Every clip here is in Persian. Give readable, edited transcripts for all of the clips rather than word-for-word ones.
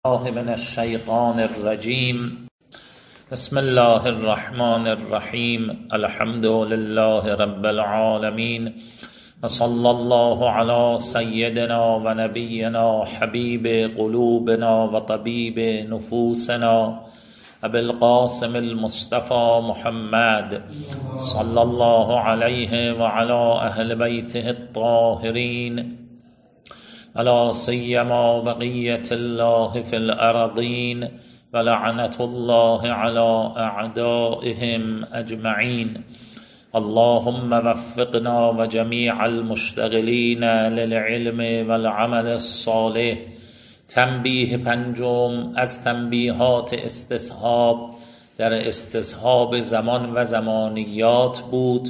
الله من الشیطان الرجیم. بسم الله الرحمن الرحیم. الحمد لله رب العالمین و صلی الله علی سیدنا و نبینا حبیب قلوبنا و طبیب نفوسنا ابی القاسم المصطفى محمد صلی الله علیه و علی اهل بیته الطاهرین ولا سیما بقیة الله فی الارضین ولعنة الله علی اعدائهم اجمعین. اللهم وفقنا و جمیع المشتغلین للعلم والعمل الصالح. تنبیه پنجم از تنبیهات استصحاب در استصحاب زمان و زمانیات بود.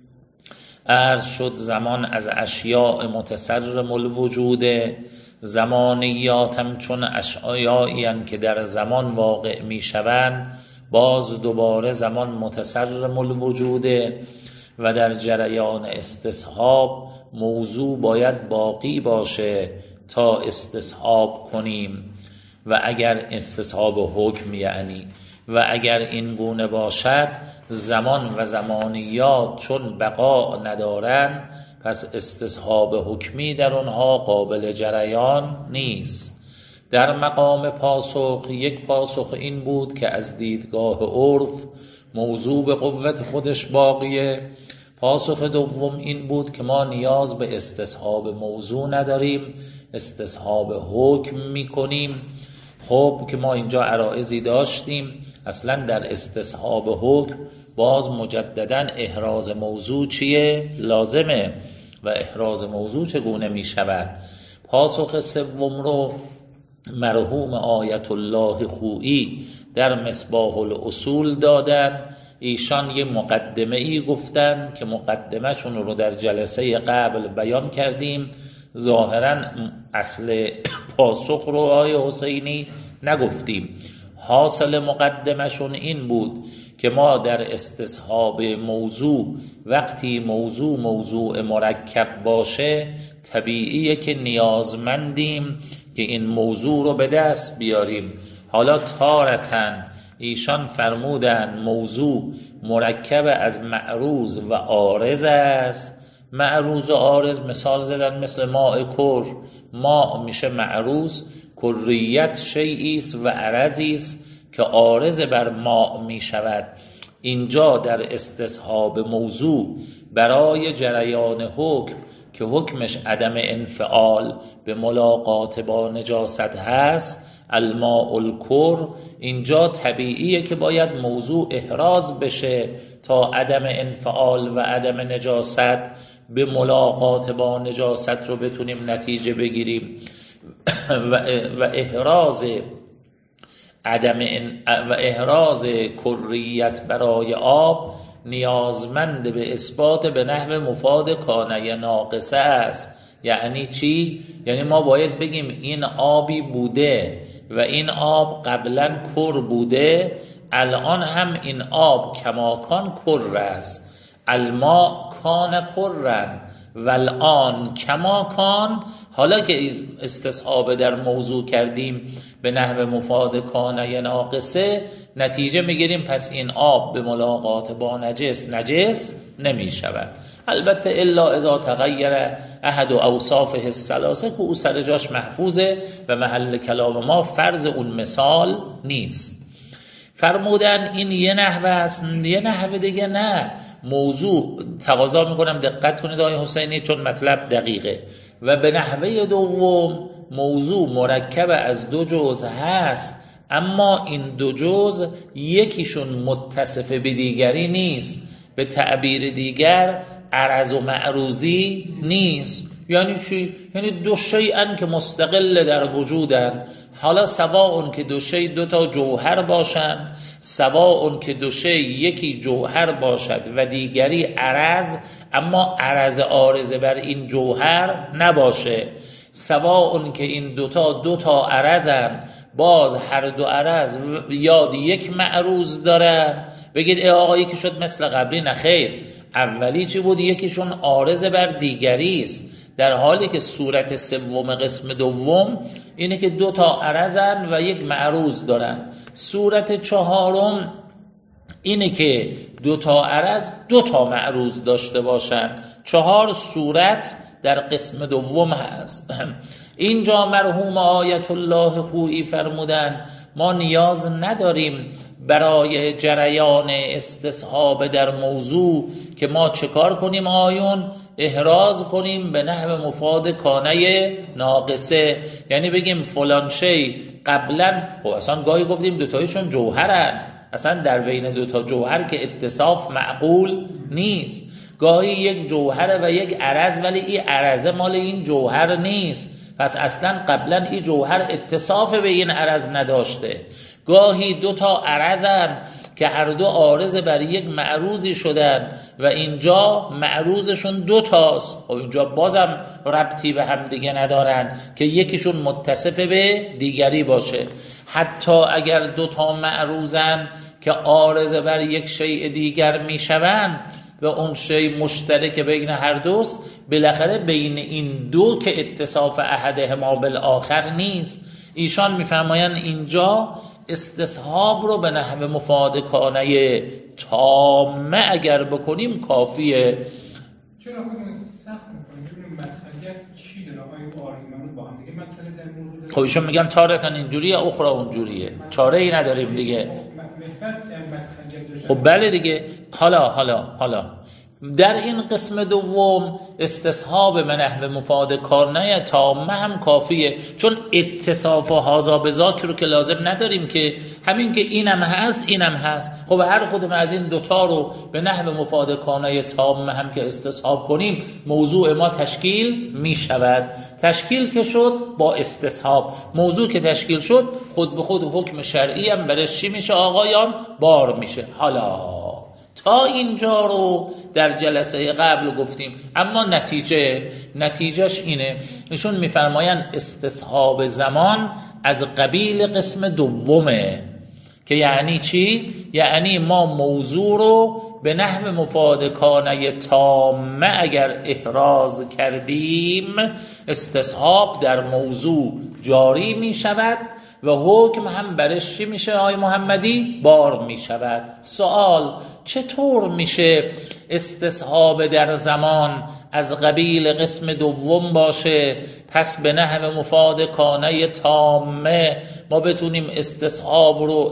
عرض شد زمان از اشیاء متصرم الوجوده، زمانیاتم چون اشیایی هستند که در زمان واقع می شوند، باز دوباره زمان متصرم الوجوده و در جریان استصحاب موضوع باید باقی باشه تا استصحاب کنیم. و اگر استصحاب حکم یعنی و اگر این گونه باشد زمان و زمانیات چون بقا ندارن پس استصحاب حکمی در اونها قابل جریان نیست. در مقام پاسخ یک پاسخ این بود که از دیدگاه عرف موضوع به قوت خودش باقیه. پاسخ دوم این بود که ما نیاز به استصحاب موضوع نداریم، استصحاب حکم میکنیم. خب که ما اینجا عرائضی داشتیم. اصلا در استصحاب حکم باز مجددا احراز موضوع چیه؟ لازمه. و احراز موضوع چگونه می شود؟ پاسخ سوم رو مرحوم آیت الله خویی در مصباح الاصول دادن. ایشان یه مقدمه ای گفتن که مقدمه شون رو در جلسه قبل بیان کردیم. ظاهرا اصل پاسخ رو آیه حسینی نگفتیم. حاصل مقدمشون این بود که ما در استصحاب موضوع وقتی موضوع مرکب باشه طبیعیه که نیازمندیم که این موضوع رو به دست بیاریم. حالا تارتن ایشان فرمودن موضوع مرکب از معروض و عارض است. معروض و عارض مثال زدن مثل ماء کر. ماء میشه معروض، کریت شیئی است و عرضی است که عارض بر ماء می شود. اینجا در استصحاب موضوع برای جریان حکم که حکمش عدم انفعال به ملاقات با نجاست هست، الماء الکر، اینجا طبیعیه که باید موضوع احراز بشه تا عدم انفعال و عدم نجاست به ملاقات با نجاست رو بتونیم نتیجه بگیریم. و احراز کریت برای آب نیازمند به اثبات به نحو مفاد کانه ناقصه است. یعنی چی؟ یعنی ما باید بگیم این آبی بوده و این آب قبلا کر بوده، الان هم این آب کماکان کر است. الماء کان کرن والآن کماکان. حالا که استصحاب در موضوع کردیم به نحو مفاد کانه ناقصه، نتیجه میگیریم پس این آب به ملاقات با نجس نمی شود. البته الا اذا تغییر احد اوصافه الثلاثه که او سر جاش محفوظه و محل کلام ما فرض اون مثال نیست. فرمودن این یه نحوه است، یه نحوه دیگه نه. موضوع تقاضا میکنم دقت کنید آقای حسینی چون مطلب دقیقه. و به نحوه دوم موضوع مرکب از دو جزء هست، اما این دو جزء یکیشون متصف به دیگری نیست. به تعبیر دیگر عرض و معروضی نیست. یعنی چی؟ یعنی دو شیئن که مستقل در وجودن. حالا سواء که دو شیء دو تا جوهر باشن، سواء که دو شیء یکی جوهر باشد و دیگری عرض، اما عرض عارض بر این جوهر نباشه، سواء که این دو تا عرضن، باز هر دو عرض یاد یک معروض دارن. بگید ای آقا یکی شد مثل قبلی. نخیر، اولی چی بود؟ یکیشون عارض بر دیگری است. در حالی که صورت سوم قسم دوم اینه که 2 تا عرضن و 1 معروض دارن. صورت چهارم اینه که 2 تا عرض 2 تا معروض داشته باشن. 4 صورت در قسم دوم هست. اینجا مرحوم آیت الله خویی فرمودن ما نیاز نداریم برای جریان استصحاب در موضوع که ما چکار کنیم آیون احراز کنیم به نحو مفاد کانه ناقصه، یعنی بگیم فلان شی قبلا، اصلا گاهی گفتیم دوتایشون جوهرن، اصلا در بین 2 تا جوهر که اتصاف معقول نیست. گاهی 1 جوهر و 1 عرض ولی این عرضه مال این جوهر نیست، پس اصلا قبلا این جوهر اتصاف به این عرض نداشته. گاهی 2 تا عرضن که هر دو عارض بر 1 معروضی شدن و اینجا معروضشون 2 تاست. خب اینجا بازم ربطی به هم دیگه ندارن که یکیشون متصف به دیگری باشه. حتی اگر 2 تا معروضن که عارض بر 1 شیء دیگر میشوند و اون شیء مشترک بین هر دوست، بالاخره بین این 2 که اتصاف احدهما بالآخر نیست. ایشان میفرمایند اینجا استصحاب رو به نحو مفاد کانه تامه اگر بکنیم کافیه. چرا خودمون سخت می‌کنیم ببینیم مدخلیت چی داره آقای آریمانو با هم دیگه مدخل در موضوع. خب ایشون میگن تارتن اینجوریه اخرى اونجوریه، چاره ای نداریم دیگه. خب بله دیگه. حالا در این قسم دوم استصحاب به نحو مفاد کانه تامه هم کافیه، چون اتصاف و هذا بذاک رو که لازم نداریم که همین که اینم هست اینم هست. خب هر کدوم از این 2 تا رو به نحو مفاد کانه تامه هم که استصحاب کنیم موضوع ما تشکیل می شود. تشکیل که شد با استصحاب، موضوع که تشکیل شد خود به خود حکم شرعی هم برش چی میشه آقایان؟ بار میشه. حالا تا اینجا رو در جلسه قبل گفتیم، اما نتیجهش اینه. ایشون میفرمایند استصحاب زمان از قبیل قسم دومه، که یعنی چی؟ یعنی ما موضوع رو به نحو مفاد کانه تامه اگر احراز کردیم استصحاب در موضوع جاری می شود و حکم هم برش چی میشه آقای محمدی؟ بار می شود. سوال چطور میشه استصحاب در زمان از قبیل قسم دوم باشه پس به نحو مفاد کانه تامه ما بتونیم استصحاب رو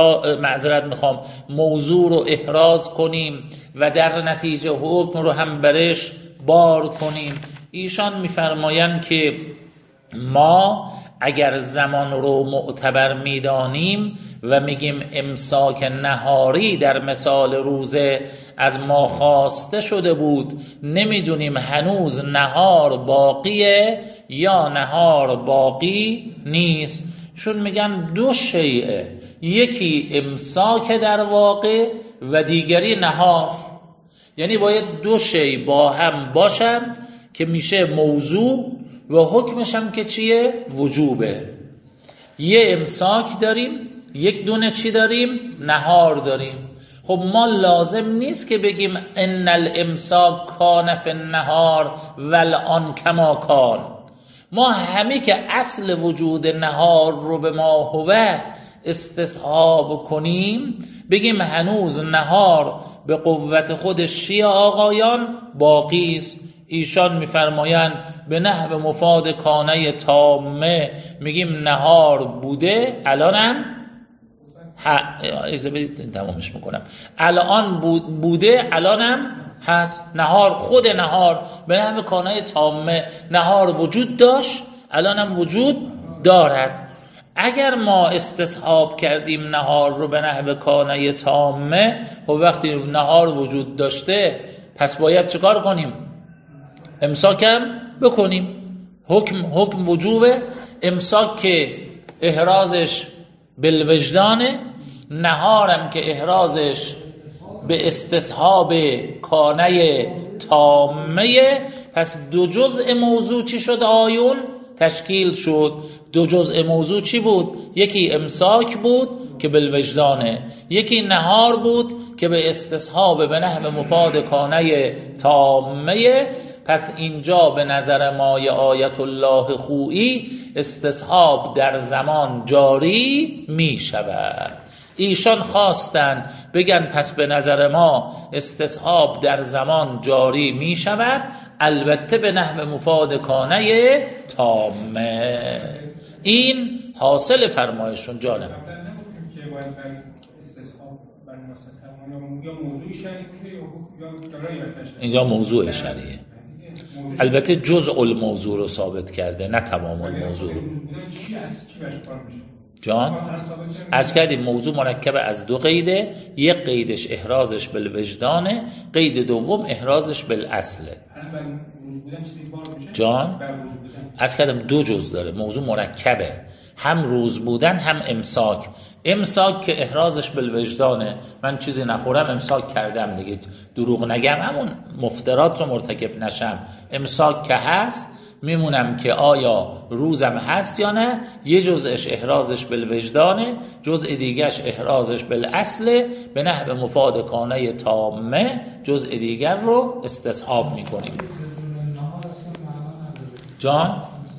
موضوع رو احراز کنیم و در نتیجه حکم رو هم برش بار کنیم؟ ایشان میفرمایند که ما اگر زمان رو معتبر میدانیم و میگیم امساک نهاری در مثال روزه از ما خواسته شده بود، نمیدونیم هنوز نهار باقیه یا نهار باقی نیست. چون میگن 2 شیء، یکی امساک در واقع و دیگری نهار، یعنی باید 2 شیء با هم باشن که میشه موضوع و حکمش هم که چیه؟ وجوبه. یه امساک داریم، 1 دونه چی داریم؟ نهار داریم. خب ما لازم نیست که بگیم ان الامساک کان فی النهار والآن کما کان. ما همه که اصل وجود نهار رو به ما هو استصحاب کنیم، بگیم هنوز نهار به قوت خودش چیه آقایان؟ باقی است. ایشان میفرمایند به نحو مفاد کانه تامه میگیم نهار بوده، الانم تمامش میکنم، الان بوده الانم هست. نهار، خود نهار به نحو کانه تامه نهار وجود داشت، الانم وجود دارد. اگر ما استصحاب کردیم نهار رو به نحو کانه تامه، و وقتی نهار وجود داشته پس باید چکار کنیم؟ امساکم بکنیم. حکم وجوبه. امساک که احرازش بالوجدانه، نهارم که احرازش به استصحاب کانه تامه. پس 2 جزء موضوع چی شد آیون؟ تشکیل شد. 2 جزء موضوع چی بود؟ یکی امساک بود که بالوجدانه، یکی نهار بود که به استصحاب به نحو مفاد کانه تامه. پس اینجا به نظر ما آیت الله خویی استصحاب در زمان جاری می شود. ایشان خواستن بگن پس به نظر ما استصحاب در زمان جاری می شود، البته به نحو مفاد کانه تامه. این حاصل فرمایشون. جانم اینجا موضوع شرعیه، البته جزء الموضوع رو ثابت کرده نه تمام الموضوع رو. جان از کردیم موضوع مرکب از دو قیده، یک قیدش احرازش بالوجدانه، قید دوم احرازش بالاصله. جان از کردیم دو جز داره، موضوع مرکبه، هم روز بودن هم امساک. امساک که احرازش بالوجدانه، من چیزی نخورم امساک کردم دیگه، دروغ نگم، همون مفترات رو مرتکب نشم. امساک که هست میمونم که آیا روزم هست یا نه. یه جزءش احرازش بالوجدانه، جزء دیگرش احرازش بالاصله، به نحو مفاد کانه تامه جزء دیگر رو استصحاب میکنیم. جان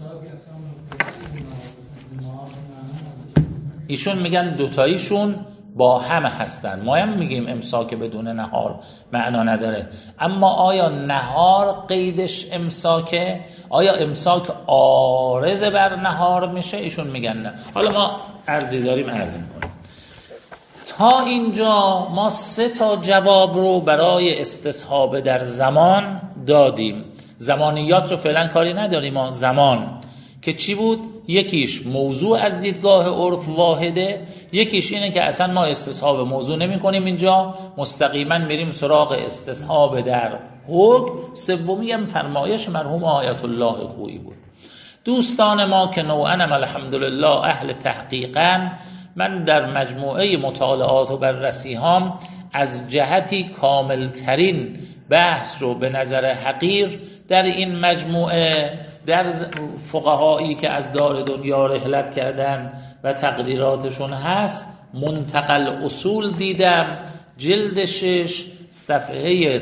ایشون میگن دوتاییشون با هم هستن. ما هم میگیم امساک بدون نهار معنا نداره، اما آیا نهار قیدش امساکه؟ آیا امساک عارض بر نهار میشه؟ ایشون میگن نه. حالا ما عرضی داریم عرض میکنیم. تا اینجا ما 3 جواب رو برای استصحاب در زمان دادیم. زمانیات رو فعلا کاری نداریم. ما زمان که چی بود؟ یکیش موضوع از دیدگاه عرف واحده، یکیش اینه که اصلا ما استصحاب موضوع نمی کنیم، اینجا مستقیما میریم سراغ استصحاب در حکم. سومی هم فرمایش مرحوم آیت الله خویی بود. دوستان ما که نوعاً الحمدلله اهل تحقیقاً، من در مجموعه مطالعات و بررسی‌هام از جهتی کاملترین بحث رو به نظر حقیر در این مجموعه در فقهایی که از دار دنیا رحلت کردن و تقریراتشون هست منتقل اصول دیدم، جلد 6 صفحه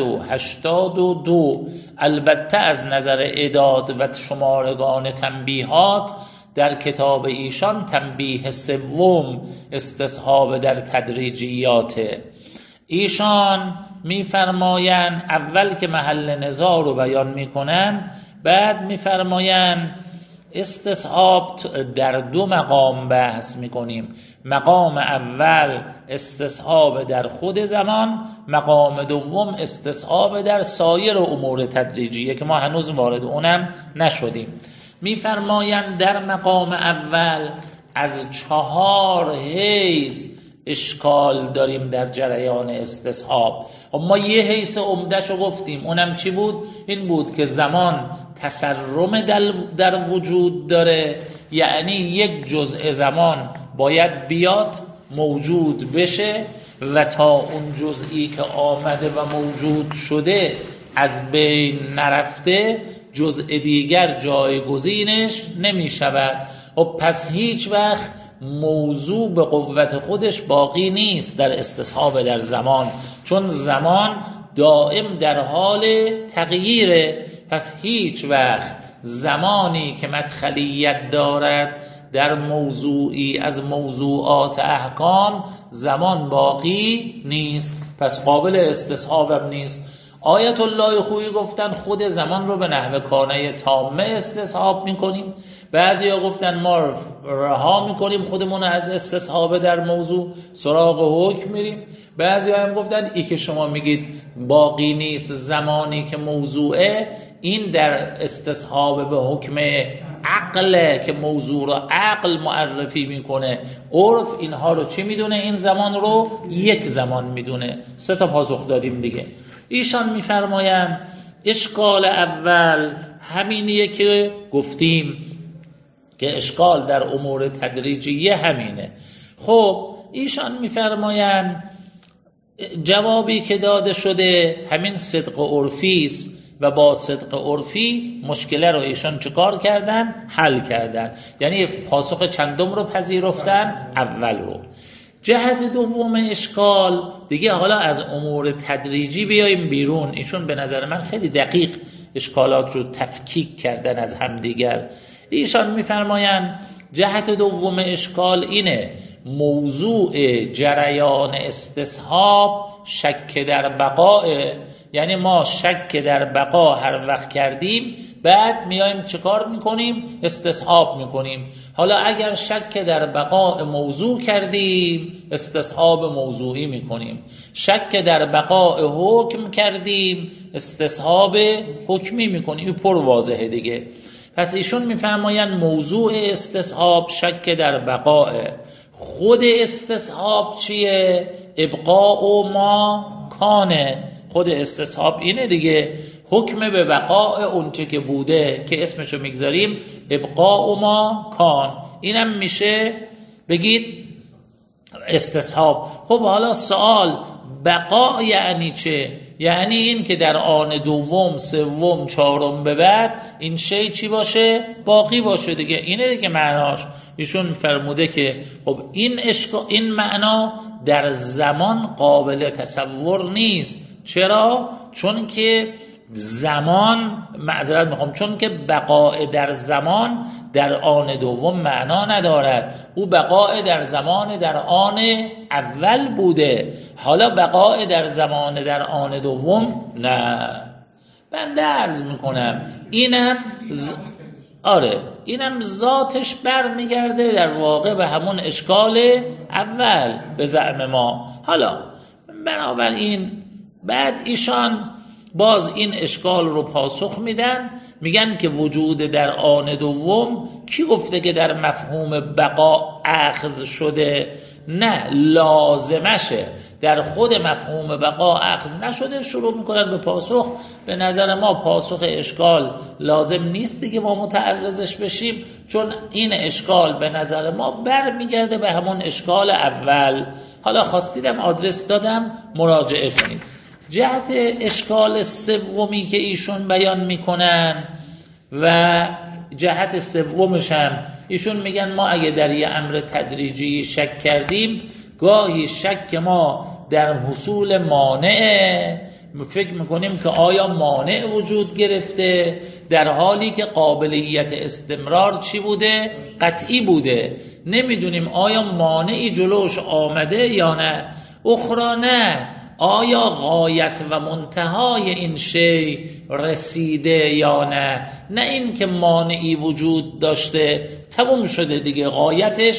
182. البته از نظر اعداد و شمارگان تنبیهات در کتاب ایشان تنبیه سوم استصحاب در تدریجیات. ایشان میفرماین اول که محل نزاع رو بیان میکنن، بعد میفرماین استصحاب در 2 مقام بحث میکنیم. مقام اول استصحاب در خود زمان، مقام دوم استصحاب در سایر امور تدریجیه که ما هنوز وارد اونم نشدیم. میفرمایند در مقام اول از 4 حیث اشکال داریم در جریان استصحاب. ما یه حیث عمده‌شو گفتیم، اونم چی بود؟ این بود که زمان تسرم در وجود داره، یعنی یک جزء زمان باید بیاد موجود بشه و تا اون جزئی که آمده و موجود شده از بین نرفته جزء دیگر جایگزینش نمی شود. و پس هیچ وقت موضوع به قوت خودش باقی نیست در استصحاب در زمان، چون زمان دائم در حال تغییره. پس هیچ وقت زمانی که مدخلیت دارد در موضوعی از موضوعات احکام زمان باقی نیست، پس قابل استصحابم نیست. آیت الله خویی گفتن خود زمان رو به نحو کانه تامه استصحاب میکنیم، بعضی ها گفتن ما رها میکنیم خودمون از استصحاب در موضوع سراغ حکم میریم، بعضی ها هم گفتن ای که شما میگید باقی نیست زمانی که موضوعه، این در استصحاب به حکم عقله که موضوع رو عقل معرفی میکنه. عرف اینها رو چی میدونه؟ این زمان رو یک زمان میدونه. 3 پاسخ دادیم دیگه. ایشان میفرمایند اشکال اول همینیه که گفتیم که اشکال در امور تدریجیه همینه. خب ایشان میفرمایند جوابی که داده شده همین صدق عرفی است و با صدق عرفی مشکل رو ایشان چیکار کردن؟ حل کردن. یعنی پاسخ چندم رو پذیرفتن؟ اول رو. جهت دوم اشکال دیگه، حالا از امور تدریجی بیایم بیرون. ایشون به نظر من خیلی دقیق اشکالات رو تفکیک کردن از همدیگر. ایشان میفرمایند جهت دوم اشکال اینه: موضوع جریان استصحاب شک در بقاء. یعنی ما شک در بقا هر وقت کردیم، بعد میایم چه کار میکنیم؟ استصحاب میکنیم. حالا اگر شک در بقاء موضوع کردیم، استصحاب موضوعی میکنیم. شک در بقاء حکم کردیم، استصحاب حکمی میکنیم. این پر واضحه دیگه. پس ایشون میفرمایند موضوع استصحاب شک در بقاء. خود استصحاب چیه؟ ابقاء ما کانه. خود استصحاب اینه دیگه، حکم به بقاء اونچه که بوده که اسمشو میگذاریم ابقاء ما کان. اینم میشه بگید استصحاب. خب حالا سوال، بقاء یعنی چه؟ یعنی این که در آن دوم، سوم، چهارم به بعد این شی چی باشه؟ باقی باشه دیگه. اینه دیگه معناش. ایشون فرموده که خب این معنا در زمان قابل تصور نیست. چرا؟ چون که زمان، معذرت میخوام، چون که بقاء در زمان در آن دوم معنا ندارد. او بقاء در زمان در آن اول بوده، حالا بقاء در زمان در آن دوم نه. بنده عرض میکنم اینم ذاتش برمیگرده در واقع به همون اشکال اول به زعم ما. حالا بنابراین بعد ایشان باز این اشکال رو پاسخ میدن، میگن که وجود در آن دوم کی گفته که در مفهوم بقا اخذ شده؟ نه، لازمشه. در خود مفهوم بقا اخذ نشده. شروع میکنن به پاسخ. به نظر ما پاسخ اشکال لازم نیست دیگه ما متعرضش بشیم، چون این اشکال به نظر ما برمیگرده به همون اشکال اول. حالا خواستیدم آدرس دادم، مراجعه کنید. جهت اشکال سومی که ایشون بیان میکنن و جهت سومش هم ایشون میگن ما اگه در یه امر تدریجی شک کردیم، گاهی شک ما در حصول مانع، فکر میکنیم که آیا مانع وجود گرفته، در حالی که قابلیت استمرار چی بوده؟ قطعی بوده. نمیدونیم آیا مانعی جلوش آمده یا نه. اخرى نه، آیا غایت و منتهای این شی رسیده یا نه. نه این که مانعی وجود داشته تموم شده دیگه، غایتش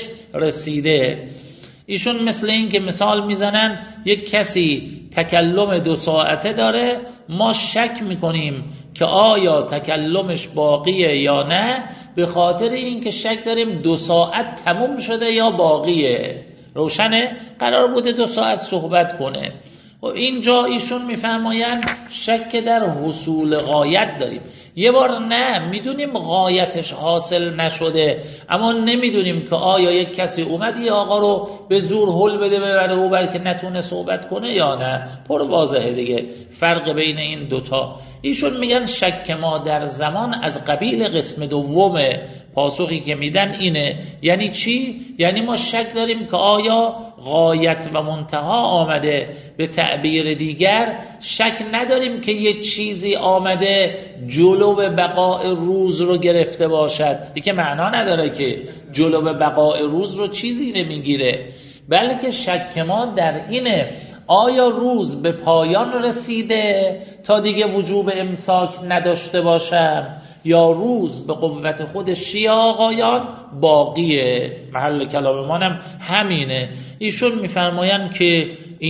رسیده. ایشون مثل این که مثال میزنن یک کسی تکلم 2 ساعته داره، ما شک میکنیم که آیا تکلمش باقیه یا نه، به خاطر این که شک داریم 2 ساعت تموم شده یا باقیه. روشنه؟ قرار بوده 2 ساعت صحبت کنه. و اینجا ایشون میفرمایند شک در حصول غایت داریم. یه بار نه، میدونیم غایتش حاصل نشده، اما نمیدونیم که آیا یک کسی اومد یه آقا رو به زور هل بده ببره او بلکه نتونه صحبت کنه یا نه. پر واضحه دیگه فرق بین این دوتا. ایشون میگن شک ما در زمان از قبیل قسم دومه. پاسخی که میدن اینه. یعنی چی؟ یعنی ما شک داریم که آیا غایت و منتها آمده. به تعبیر دیگر شک نداریم که یه چیزی آمده جلو بقاء روز رو گرفته باشد. دیگه معنا نداره که جلو بقاء روز رو چیزی نمیگیره، بلکه شک ما در اینه آیا روز به پایان رسیده تا دیگه وجوب امساک نداشته باشم، یا روز به قوت خودش یا آقایان باقیه. محل کلام منم همینه. ایشون میفرمایند که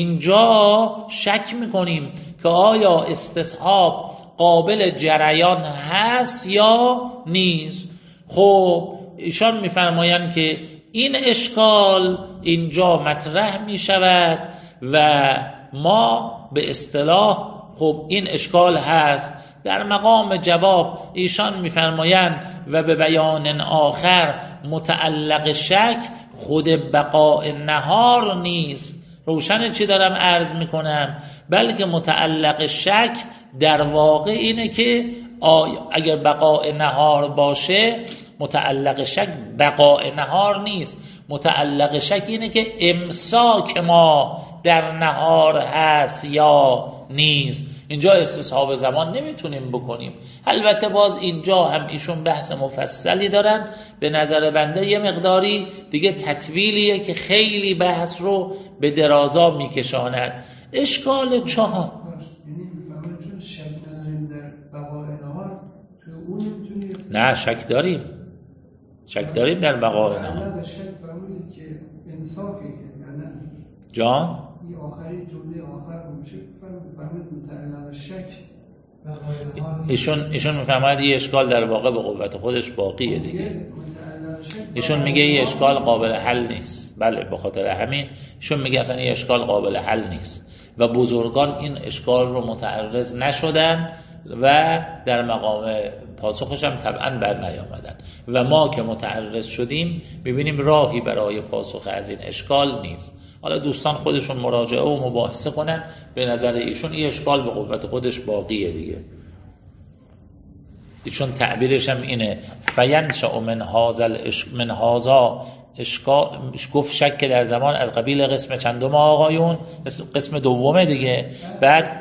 اینجا شک میکنیم که آیا استصحاب قابل جریان هست یا نیست. خب ایشان میفرمایند که این اشکال اینجا مطرح میشود و ما به اصطلاح خب این اشکال هست. در مقام جواب ایشان میفرمایند و به بیان آخر متعلق شک خود بقاء نهار نیست. روشن چی دارم عرض میکنم؟ بلکه متعلق شک در واقع اینه که اگر بقاء نهار باشه، متعلق شک بقاء نهار نیست. متعلق شک اینه که امساک ما در نهار هست یا نیست. اینجا استصحاب زمان نمیتونیم بکنیم. البته باز اینجا هم ایشون بحث مفصلی دارن، به نظر بنده یه مقداری دیگه تطویلیه که خیلی بحث رو به درازا میکشاند. اشکال چهار نه شک داریم، شک داریم در بقای نهار. جان این آخری جمله آخر میشه فهمید متعلق شک. ایشون میفهمد یه اشکال در واقع به قوت خودش باقیه دیگه. ایشون میگه یه اشکال قابل حل نیست. بله به خاطر همین ایشون میگه اصلا یه اشکال قابل حل نیست و بزرگان این اشکال رو متعرض نشدن و در مقام پاسخش هم طبعا بر نیامدن و ما که متعرض شدیم ببینیم راهی برای پاسخ از این اشکال نیست. حالا دوستان خودشون مراجعه و مباحثه کنن، به نظر ایشون این اشکال به قوت خودش باقیه دیگه. ایشون تعبیرش هم اینه فینشأ من هذا اشکال، گفت شک در زمان از قبیل قسم چندم آقایون؟ قسم دومه دیگه. بعد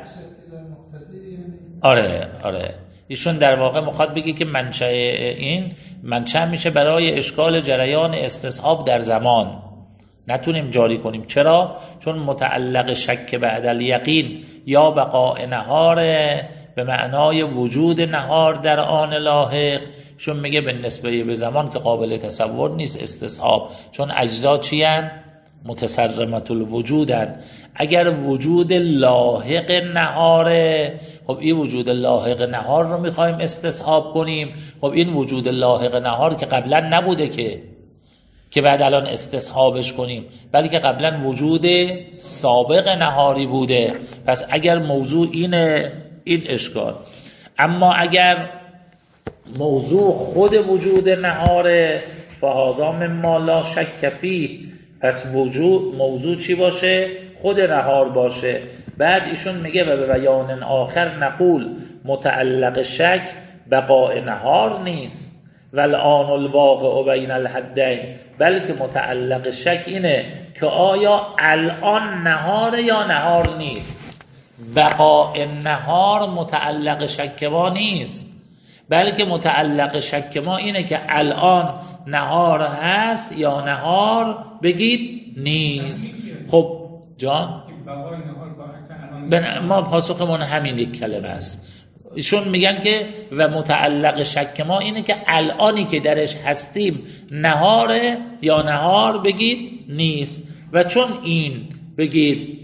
آره ایشون در واقع میخواد بگه که منشأ میشه برای اشکال جریان استصحاب در زمان نتونیم جاری کنیم. چرا؟ چون متعلق شک بعد الیقین یا بقاء نهار به معنای وجود نهار در آن لاحق، چون میگه به نسبه به زمان که قابل تصور نیست استصحاب، چون اجزا چی هن؟ متسرمت الوجودن. اگر وجود لاحق نهاره، خب این وجود لاحق نهار رو میخوایم استصحاب کنیم. خب این وجود لاحق نهار که قبلا نبوده که بعد الان استصحابش کنیم، بلکه قبلا وجود سابق نهاری بوده. پس اگر موضوع اینه این اشکال. اما اگر موضوع خود وجود نهاره فهذا مما لا شک فیه، پس موضوع چی باشه؟ خود نهار باشه. بعد ایشون میگه و به بیان آخر نقول متعلق شک بقاء نهار نیست والآن الواقع بین الحدین، بلکه متعلق شک اینه که آیا الان نهار یا نهار نیست. بقاء نهار متعلق شک ما نیست، بلکه متعلق شک ما اینه که الان نهار هست یا نهار بگید نیست. خب جان ما پاسخمون همین یک کلمه است. ایشون میگن که و متعلق شک ما اینه که الانی که درش هستیم نهاره یا نهار بگید نیست. و چون این بگید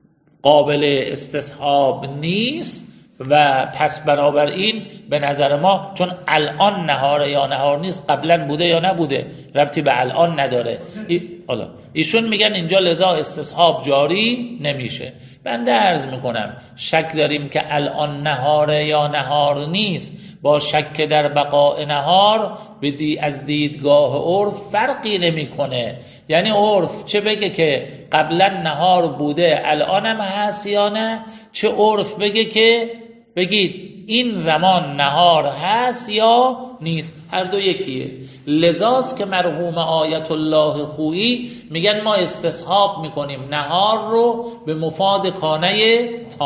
قابل استصحاب نیست و پس بنابراین به نظر ما چون الان نهاره یا نهار نیست، قبلا بوده یا نبوده ربطی به الان نداره. ایشون میگن اینجا لذا استصحاب جاری نمیشه. بنده عرض میکنم شک داریم که الان نهاره یا نهار نیست با شک در بقاء نهار از دیدگاه عرف فرقی نمیکنه. یعنی عرف چه بگه که قبلا نهار بوده الان هم هست یا نه، چه عرف بگه که بگید این زمان نهار هست یا نیست، هر دو یکیه. لذاست که مرحوم آیت الله خویی میگن ما استصحاب میکنیم نهار رو به مفاد کانه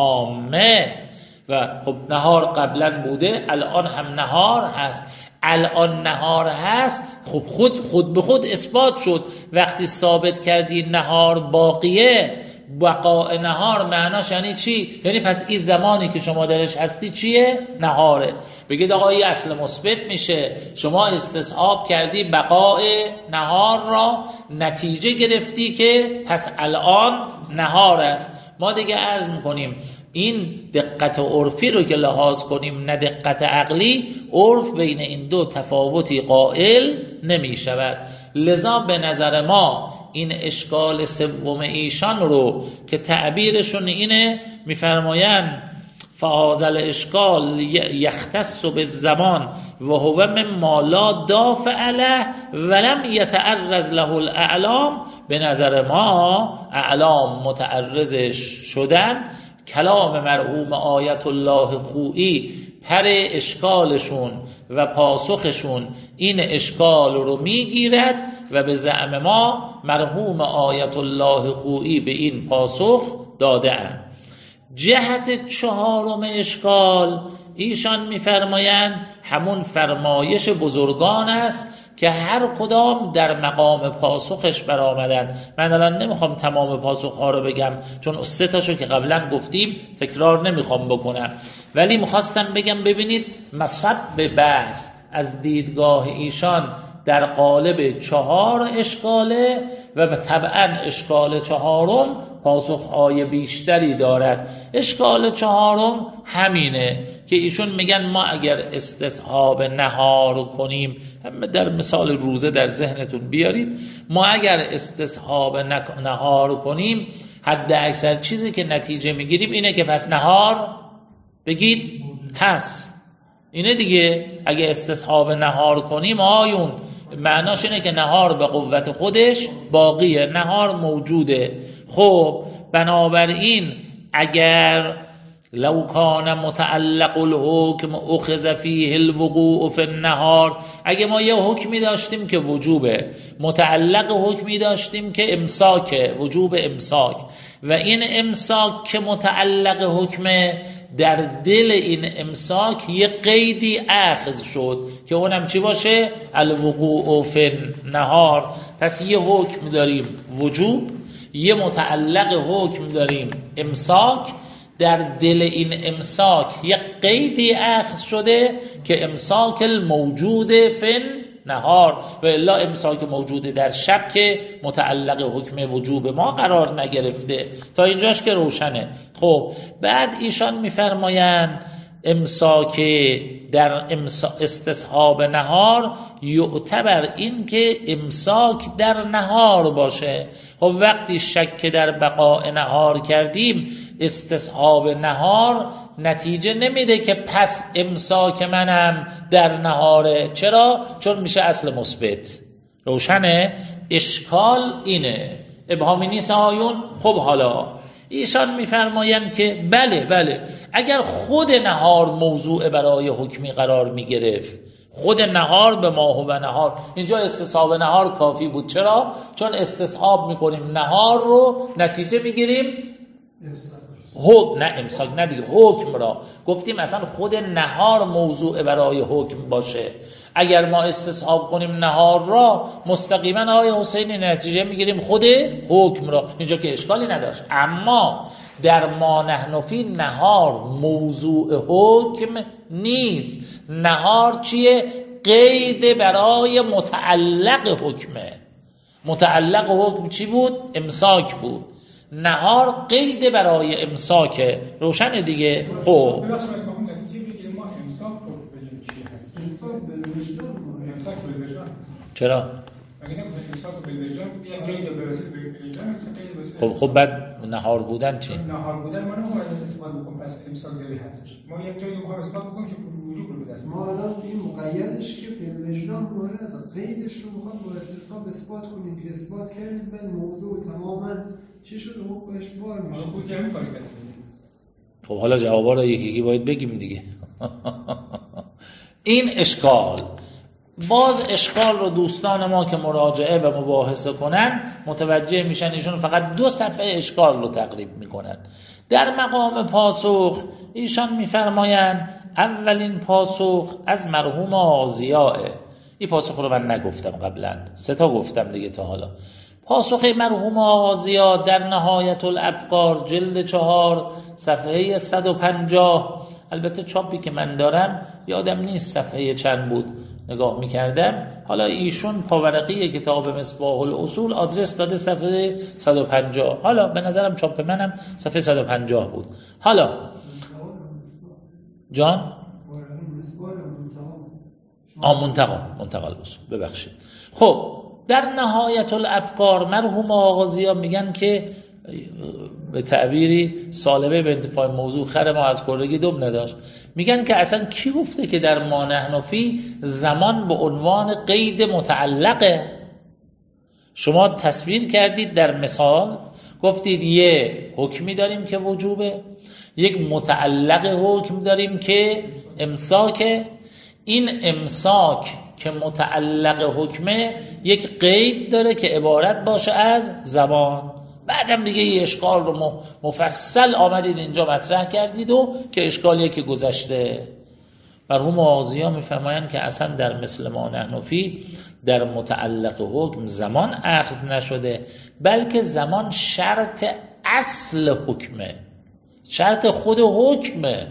تامه و خب نهار قبلا بوده الان هم نهار هست. الان نهار هست خب خود به خود اثبات شد. وقتی ثابت کردی نهار باقیه، بقاء نهار معناش یعنی چی؟ یعنی پس این زمانی که شما درش هستی چیه؟ نهاره. بگید آقا این اصل مثبت میشه، شما استصحاب کردی بقاء نهار را، نتیجه گرفتی که پس الان نهار است. ما دیگه عرض میکنیم این دقت عرفی رو که لحاظ کنیم نه دقت عقلی، عرف بین این دو تفاوتی قائل نمی شود. لذا به نظر ما این اشکال سوم ایشان رو که تعبیرشون اینه میفرمایند فهذا الاشکال یختص بالزمان و هو مما لا دافع له ولم یتعرض له الاعلام. به نظر ما اعلام متعرضش شدن. کلام مرحوم آیت الله خویی پر اشکالشون و پاسخشون این اشکال رو میگیرد و به زعم ما مرحوم آیت الله خویی به این پاسخ داده اند. جهت چهارم اشکال ایشان می‌فرمایند همون فرمایش بزرگان است که هر کدام در مقام پاسخش برآمدن. من الان نمیخوام تمام پاسخ‌ها رو بگم چون 3 تاشو که قبلا گفتیم تکرار نمیخوام بکنم، ولی میخواستم بگم ببینید مصب بحث از دیدگاه ایشان در قالب 4 اشکاله و طبعا اشکال 4 پاسخ‌های بیشتری دارد. اشکال 4 همینه که ایشون میگن ما اگر استصحاب نهار کنیم، در مثال روزه در ذهنتون بیارید، ما اگر استصحاب نهار کنیم حد اکثر چیزی که نتیجه میگیریم اینه که پس نهار بگید هست. اینه دیگه، اگه استصحاب نهار کنیم آیون معناش اینه که نهار به قوت خودش باقیه، نهار موجوده. خب بنابراین اگر لو کان متعلق الحکم اخذ فیه الوقوع فی النهار، اگه ما یه حکمی داشتیم که وجوبه، متعلق حکمی داشتیم که امساکه، وجوب امساک، و این امساک که متعلق حکمه، در دل این امساک یه قیدی اخذ شد که اونم چی باشه؟ الوقوع فی النهار. پس یه حکم داریم وجوب، یه متعلق حکم داریم امساک، در دل این امساک یک قیدی اخذ شده که امساک الموجود فی النهار، و الا امساک موجود در شب که متعلق حکم وجوب ما قرار نگرفته. تا اینجاش که روشنه. خب بعد ایشان میفرمایند امساک در استصحاب نهار یعتبر این که امساک در نهار باشه. خب وقتی شک در بقاء نهار کردیم، استصحاب نهار نتیجه نمیده که پس امساک منم در نهاره. چرا؟ چون میشه اصل مثبت. روشنه؟ اشکال اینه، ابهامی نیست آیون. خب حالا ایشان میفرمایند که بله اگر خود نهار موضوع برای حکمی قرار میگرفت، خود نهار به ما هو نهار، اینجا استصحاب نهار کافی بود. چرا؟ چون استصحاب میکنیم نهار رو، نتیجه میگیریم حکم، نه امساک نه دیگه، حکم را گفتیم اصلا خود نهار موضوع برای حکم باشه. اگر ما استصحاب کنیم نهار را، مستقیما آقای حسینی نتیجه میگیریم خود حکم را، اینجا که اشکالی نداشت. اما در ما نحن فی نهار موضوع حکم نیست. نهار چیه؟ قید برای متعلق حکمه. متعلق حکم چی بود؟ امساک بود. نهار قید برای امساک. روشن دیگه؟ خب چرا؟ خب بعد نهار بودن چی؟ نهار بودن ما نمی‌خوایم اثبات بکنیم پس امساک داری هستش. ما یک جایی می‌خوایم اثبات بکنیم که وجود رو به دست ما الان این مقیدش که به وجدان مورد قیدش رو می‌خوام با استصحاب اثبات کنیم که اثبات کردیم، بعد موضوع تماما چی شد و بهش بار میشه. خب که همین کاری کردیم. خب حالا جوابا رو یکی باید بگیم دیگه. این اشکال، باز اشکال رو دوستان ما که مراجعه و مباحثه کنن متوجه میشن، ایشون فقط 2 صفحه اشکال رو تقریب میکنن. در مقام پاسخ ایشان میفرمایند اولین پاسخ از مرحوم آزیاء. این پاسخ رو من نگفتم قبلا، 3 تا گفتم دیگه تا حالا. پاسخ مرحوم آزیاء در نهایت الافکار جلد 4 صفحه 150، البته چاپی که من دارم یادم نیست صفحه چند بود، نگاه میکردم. حالا ایشون پاورقی کتاب مصباح الاصول آدرس داده صفحه 150. حالا به نظرم چاپ منم صفحه 150 بود. حالا جان منتقى الاصول، ببخشید. خب در نهایت الافکار مرحوم آغازی‌ها میگن که به تعبیری سالبه به انتفاع موضوع خر ما از کرگی دم نداشت. میگن که اصلا کی گفته که در ما نحن فی زمان به عنوان قید متعلقه؟ شما تصویر کردید در مثال، گفتید یه حکمی داریم که وجوبه، یک متعلق حکم داریم که امساکه. این امساک که متعلق حکمه یک قید داره که عبارت باشه از زمان. بعدم دیگه یه اشکال رو مفصل آمدید اینجا مطرح کردید و که اشکالیه که گذشته. مرحوم آغازی‌ها میفرمایند که اصلا در مثل ما نحنفی در متعلق حکم زمان اخذ نشده، بلکه زمان شرط اصل حکمه، شرط خود حکمه.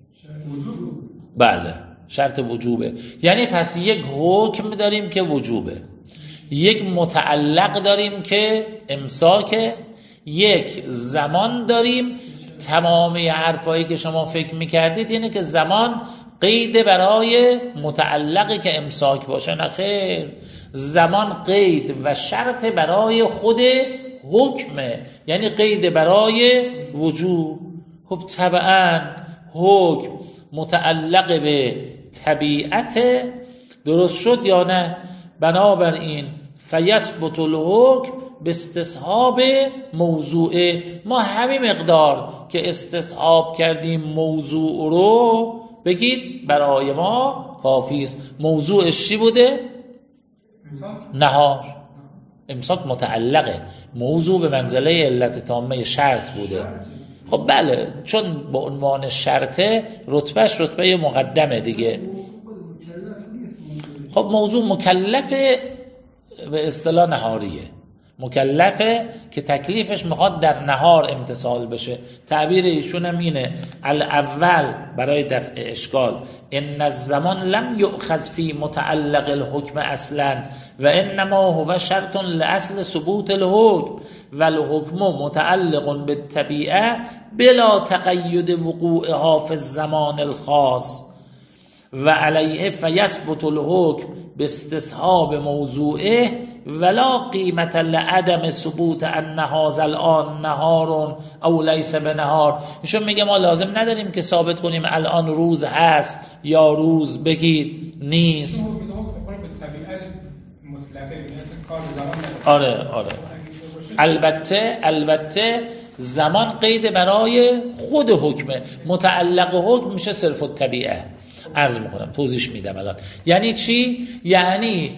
بله، شرط وجوبه. یعنی پس یک حکم داریم که وجوبه، یک متعلق داریم که امساکه، یک زمان داریم. تمامی حرفایی که شما فکر میکردید اینه که زمان قید برای متعلقی که امساک باشه. نه خیر، زمان قید و شرط برای خود حکمه، یعنی قید برای وجوب. خب طبعا حکم متعلق به طبیعت، درست شد یا نه؟ بنابراین فیثبت الحکم به استصحاب موضوعه. ما همین مقدار که استصحاب کردیم موضوع رو بگید برای ما کافی است. موضوعش چی بوده؟ نهار. امساک متعلقه، موضوع به منزله علت تامه شرط بوده. خب بله، چون به عنوان شرطه رتبهش رتبه مقدمه دیگه. خب موضوع مکلفه به اصطلاح نهاریه، مکلفه که تکلیفش میخواد در نهار امتصال بشه. تعبیر ایشون هم اینه، الاول برای دفع اشکال، ان الزمان لم یؤخذ فی متعلق الحکم اصلا و انما هو شرط لاصل ثبوت الحکم و الحکم متعلق بالطبیعه بلا تقید وقوعها فی الزمان الخاص و علیه فیثبت الحکم باستصحاب موضوعه ولا قیمت لعدم ثبوت ان هذا الان نهار او لیس بنهار. ایشون میگه ما لازم نداریم که ثابت کنیم الان روز هست یا روز بگید نیست. آره البته زمان قید برای خود حکمه، متعلق حکم میشه صرف الطبیعه. عرض میکنم، توضیح میدم الان. یعنی چی؟ یعنی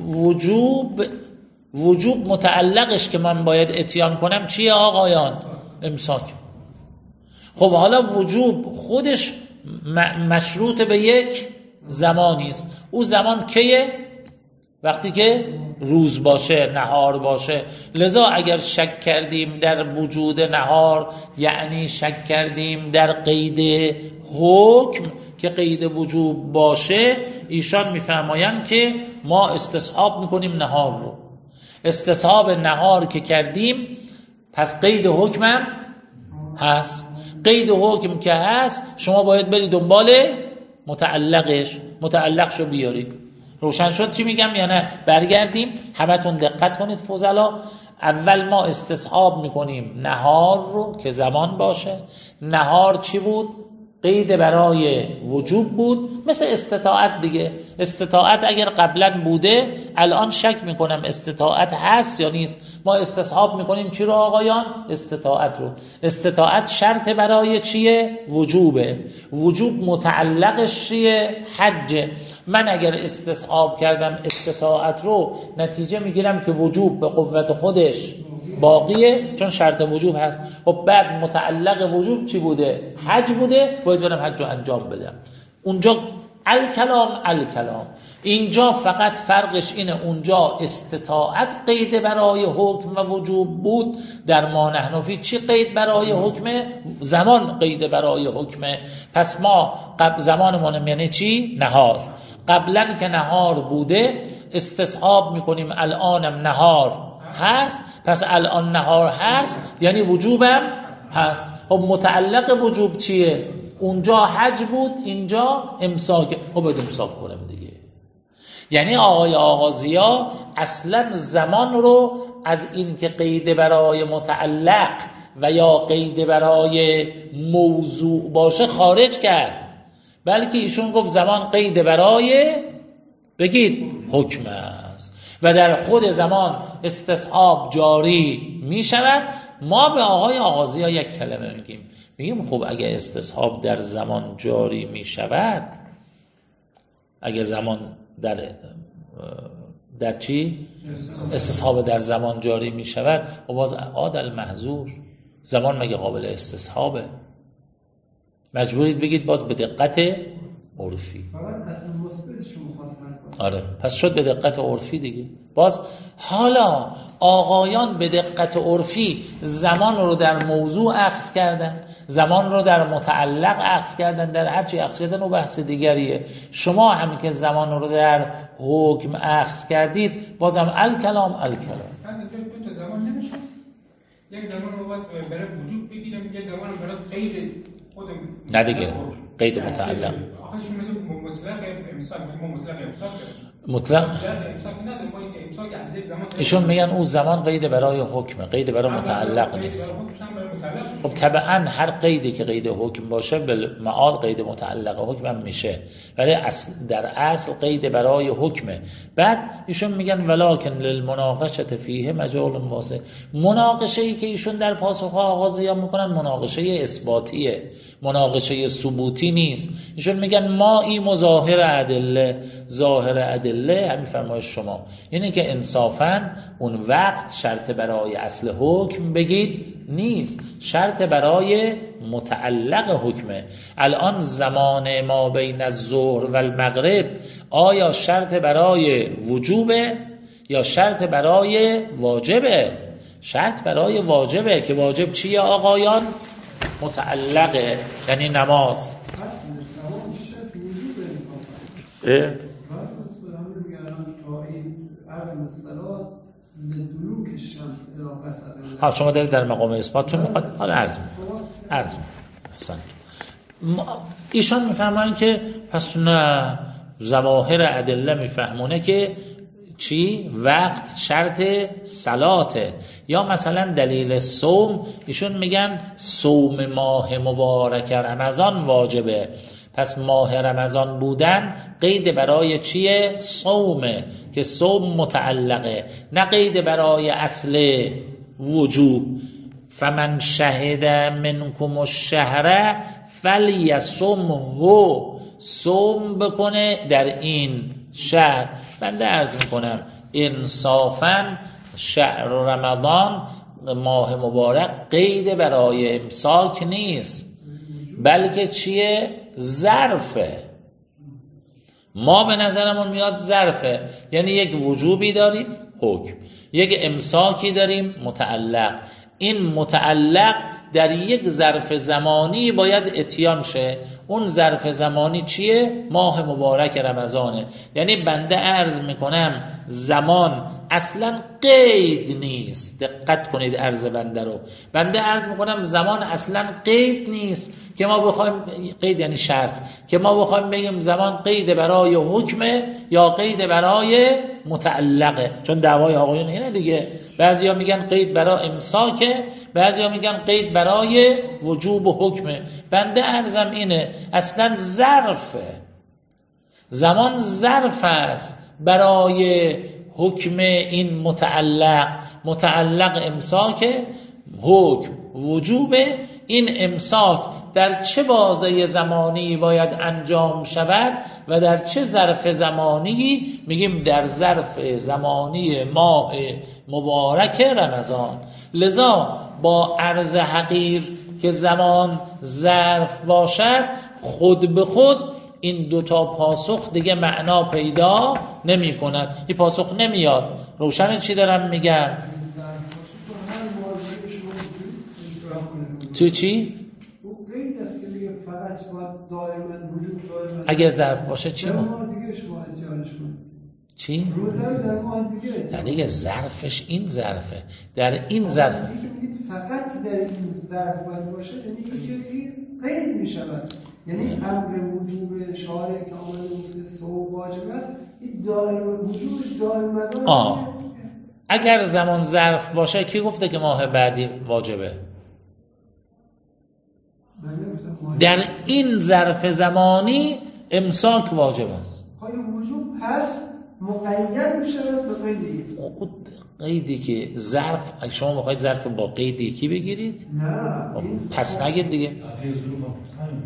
وجوب متعلقش که من باید اتیان کنم چیه آقایان؟ امساک. خب حالا وجوب خودش مشروط به یک زمانی است. او زمان کیه؟ وقتی که روز باشه، نهار باشه. لذا اگر شک کردیم در وجود نهار، یعنی شک کردیم در قید حکم که قید وجوب باشه، ایشان میفرمایند که ما استصحاب میکنیم نهار رو. استصحاب نهار که کردیم پس قید حکمم هست. قید حکم که هست شما باید بری دنبال متعلقشو بیاری. روشن شد چی میگم یا نه؟ برگردیم، همتون دقت کنید فضلا. اول ما استصحاب میکنیم نهار رو که زمان باشه. نهار چی بود؟ قید برای وجوب بود، مثل استطاعت دیگه. استطاعت اگر قبلا بوده الان شک میکنم استطاعت هست یا نیست، ما استصحاب میکنیم چی رو آقایان؟ استطاعت رو. استطاعت شرط برای چیه؟ وجوبه. وجوب متعلقش چیه؟ حجه. من اگر استصحاب کردم استطاعت رو، نتیجه میگیرم که وجوب به قوت خودش باقیه، چون شرط وجوب هست. خب بعد متعلق وجوب چی بوده؟ حج بوده، باید برم حج رو انجام بدم. اونجا الکلام. اینجا فقط فرقش اینه، اونجا استطاعت قید برای حکم و وجوب بود، در ما نحنفی چی قید برای حکمه؟ زمان قید برای حکمه. پس ما زمانمون یعنی چی؟ نهار. قبلا که نهار بوده استصحاب میکنیم الانم نهار هست، پس الان نهار هست یعنی وجوبم هست. خب متعلق وجوب چیه؟ اونجا حج بود، اینجا امساک. خب باید امساک کنم دیگه. یعنی آقای آغازی‌ها اصلا زمان رو از این که قید برای متعلق و یا قید برای موضوع باشه خارج کرد، بلکه ایشون گفت زمان قید برای بگید حکم است و در خود زمان استصحاب جاری می شود. ما به آقای آغازی‌ها یک کلمه میگیم خب اگه استصحاب در زمان جاری می شود، اگه زمان در در چی؟ استصحاب در زمان جاری می شود و باز عاد المحظور. زمان مگه قابل استصحابه؟ مجبورید بگید باز به دقت عرفی. آره پس شد به دقت عرفی دیگه. باز حالا آقایان به دقت عرفی زمان رو در موضوع اخذ کردن، زمان رو در متعلق اخذ کردن، در هر چی اخذ کردن و بحث دیگریه. شما هم که زمان رو در حکم اخذ کردید بازم الکلام اینجا زمان نمیشه. یک زمان رو باید برای وجود بگیرم، یک زمان برای قید خودم. نه دیگه قید متعلق. آخه شما مطلق امساک مطلق ایشون میگن اون زمان قید برای حکمه، قید برای متعلق نیست. خب طبعا هر قیدی که قید حکم باشه بالمعال قید متعلق حکم هم میشه، ولی در اصل قید برای حکمه. بعد ایشون میگن ولکن للمناقشه فیه مجال واسع. مناقشه ای که ایشون در پاسخ آغازی میکنن مناقشه اثباتیه، مناقشه ثبوتی نیست. ایشون میگن ما این مظاهر ادله، ظاهر ادله همین فرمایش شما، یعنی که انصافا اون وقت شرط برای اصل حکم بگید نیست، شرط برای متعلق حکمه. الان زمان ما بین الظهر و المغرب آیا شرط برای وجوبه یا شرط برای واجبه؟ شرط برای واجبه که واجب چیه آقایان؟ متعلقه، یعنی نماز. شما دارید در مقام اثباتتون میخواد حالا عرض میکنم. ایشان میفهمن که پس نه ظواهر ادله میفهمونه که چی؟ وقت شرط صلاته. یا مثلا دلیل صوم ایشون میگن صوم ماه مبارک رمضان واجبه، پس ماه رمضان بودن قید برای چیه؟ صومه که صوم متعلقه، نه قید برای اصل وجوب. فمن شهد منکم الشهر فلیصمه، صوم بکنه در این شهر. بنده عرض میکنم انصافا شهر رمضان ماه مبارک قید برای امساک نیست، بلکه چیه؟ ظرفه. ما به نظرمون میاد ظرفه، یعنی یک وجوبی داریم حکم، یک امساکی داریم متعلق. این متعلق در یک ظرف زمانی باید اتیان شه. اون ظرف زمانی چیه؟ ماه مبارک رمضانه. یعنی بنده عرض میکنم زمان اصلا قید نیست. دقت کنید عرض بنده رو. بنده عرض میکنم زمان اصلا قید نیست که ما بخوایم، قید یعنی شرط، که ما بخوایم بگیم زمان قید برای حکمه یا قید برای متعلقه. چون دعوای آقایون اینه دیگه، بعضیا میگن قید برای امساکه، بعضیا میگن قید برای وجوب و حکمه. بنده عرضم اینه اصلا ظرفه، زمان ظرف است برای حکم این متعلق امساک، حکم وجوبه. این امساک در چه بازه زمانی باید انجام شود و در چه ظرف زمانی؟ میگیم در ظرف زمانی ماه مبارک رمضان. لذا با عرض حقیر که زمان ظرف باشد خود به خود این دوتا پاسخ دیگه معنا پیدا نمی کند. این پاسخ نمیاد. روشن چی دارم میگم؟ تو چی؟ اگر ظرف باشه چی؟ چی؟ نه دیگه ظرفش این ظرفه، در این ظرف فقط در این ظرف باید باشه، یعنی که این قید می شود، یعنی امر وجوب شارع که آمده گفته صوم واجب است، این دائم وجوبش دائم مدار. اگر زمان ظرف باشه کی گفته که ماه بعدی واجبه؟ در این ظرف زمانی امساک واجب است. خواهی وجوب هست مقید می شود به قیدی. قیدی که ظرف، شما میخواید ظرف با قید یکی بگیرید؟ نه پس نگید دیگه،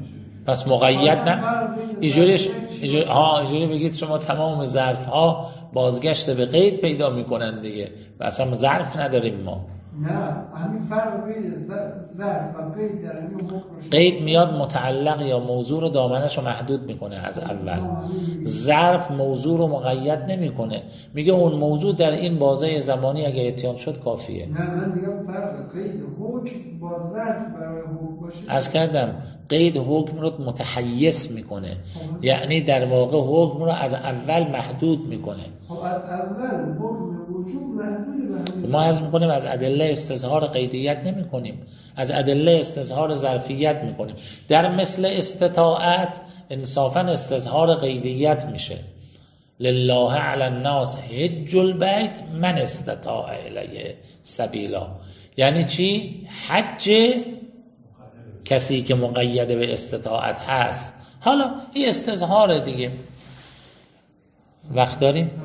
پس مقید نه. اینجوری بگید شما تمام ظرف ها بازگشت به قید پیدا میکنن دیگه و اصلا ظرف نداریم ما. نه همین فرق بین ظرف و قید در این حکم. قید میاد متعلق یا موضوع رو دامنش رو محدود میکنه از اول. ظرف موضوع رو مقید نمیکنه، میگه اون موضوع در این بازه زمانی اگه اتیان شد کافیه. نه من میگم فرق قید حکم با ظرف برای حکم باشه. از کردم قید حکم رو متحیز میکنه، یعنی در واقع حکم رو از اول محدود میکنه. خب از اول حکم وجوب محدود به ما عرض میکنیم از ادله استظهار قیدیت نمی کنیم، از ادله استظهار ظرفیت میکنیم. در مثل استطاعت انصافا استظهار قیدیت میشه. لله علی الناس حج البیت من استطاع الیه سبیلا. یعنی چی؟ حج کسی که مقید به استطاعت هست. حالا این استظهار دیگه. وقت داریم؟